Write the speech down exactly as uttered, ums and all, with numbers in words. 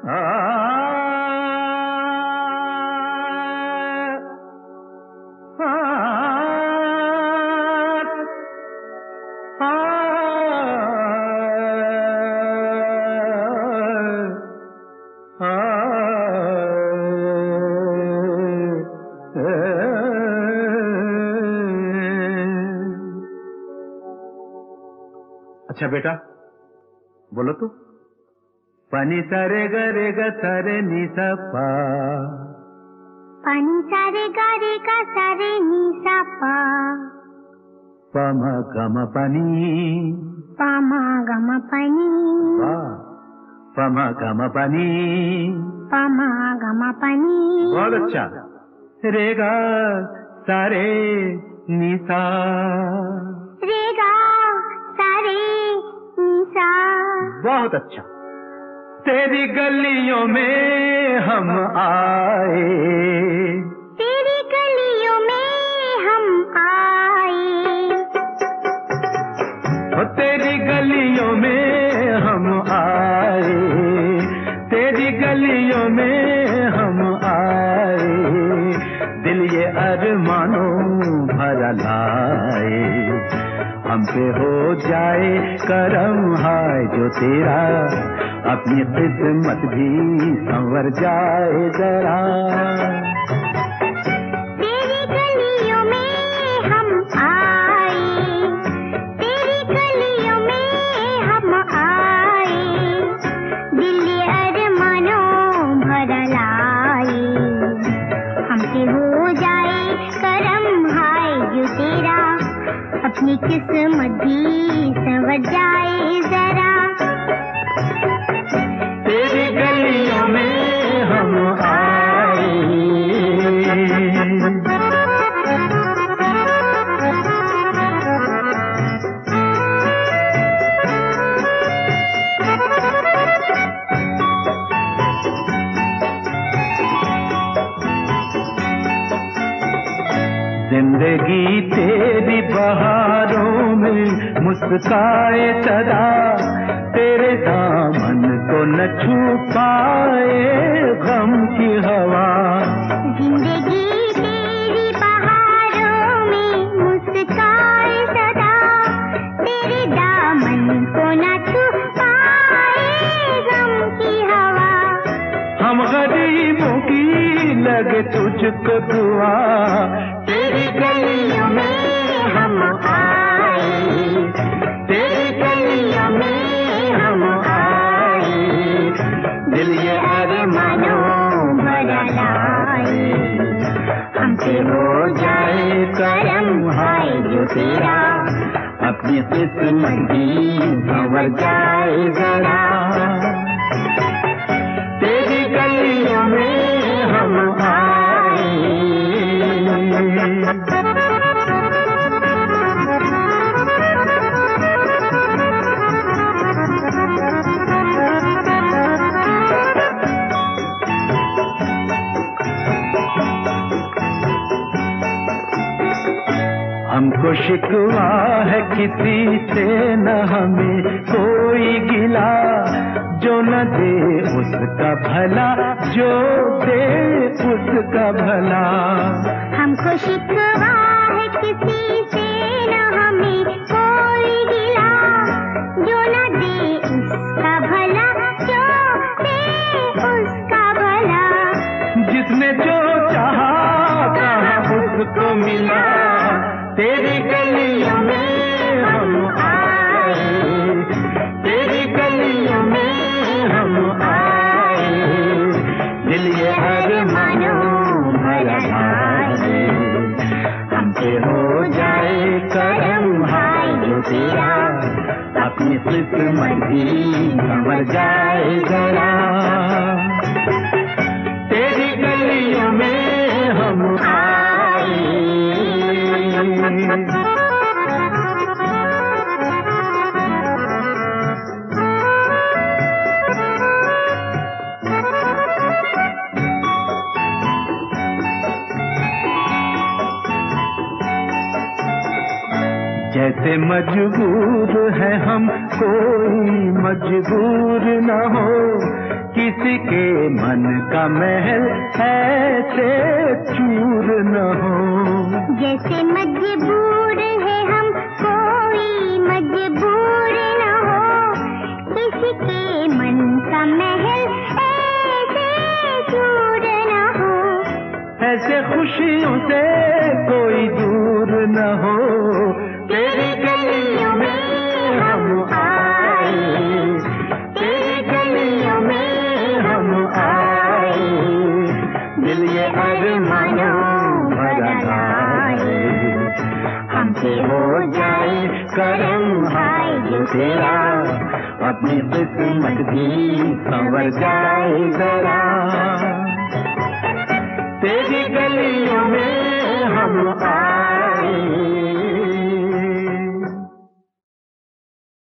अच्छा बेटा बोलो तो। पानी सारे गरे ग सारे नी सा पा, पानी सारे गरे ग सारे नी सा पा, पम गम पानी, पम गम पानी, पम गम पानी, पम गम पानी। बहुत अच्छा। रे गा सारे नी सा, रे गा सारे नी सा। बहुत अच्छा। तेरी गलियों में हम आए, तेरी गलियों में हम आए, ओ तेरी गलियों में हम आए, तेरी गलियों में हम आए, दिल ये अरमानों भरा लाए, हम पे हो जाए करम हाय जो तेरा, अपनी किस्मत भी संवर जाए जरा। तेरी गलियों में हम आए, तेरी गलियों में हम आए, दिल अरमानों भरा लाए, हमसे हो जाए करम हाय जो तेरा, अपनी किस्मत भी संवर जाए जरा। तेरी गलियों में हम आए। जिंदगी तेरी बहारों में मुस्काए सदा, तेरे दामन को न छू पाए गम की हवा। जिंदगी तेरी बहारों में मुस्काए सदा, तेरे दामन को न छू पाए गम की हवा। हम गरीबों की लगे तुझको दुआ, तेरी गलियों में हम आए, तेरी गलियों में हम आए, दिल ये अरमानों भरा लाए, हमसे हो जाए करम हाय जो तेरा, अपनी किस्मत भी संवर जाए जरा। तेरी गलियों में हम आए। हमको शिकवा है किसी से न हमें कोई गिला, जो न दे उसका भला, जो दे उसका भला। हमको शिकवा है किसी से न हमें कोई गिला, जो न दे उसका भला, जो दे उसका भला। जिसने जो चाहा कहा उसको मिला, तेरी गलियों में हम आए, तेरी गलियों में हम आए, दिल ये अरमानों भरा लाए, हमसे हो जाए करम हाय जो तेरा, अपनी किस्मत भी संवर जाए जरा। तेरी गलियों में हम आए। जैसे मजबूर है हम कोई मजबूर न हो, किसी के मन का महल ऐसे चूर न हो। जैसे मजबूर है हम, कोई मजबूर न हो, किसी के मन का महल ऐसे चूर न हो। ऐसे खुशियों से कोई दूर न हो। तेरी गलियों में हम आए, तेरी गलियों में हम आए, दिल ये अरमानों भरा लाए। हमसे हो जाए करम हाय जो तेरा, अपनी किस्मत भी संवर जाए जरा। तेरी गलियों में हम आए,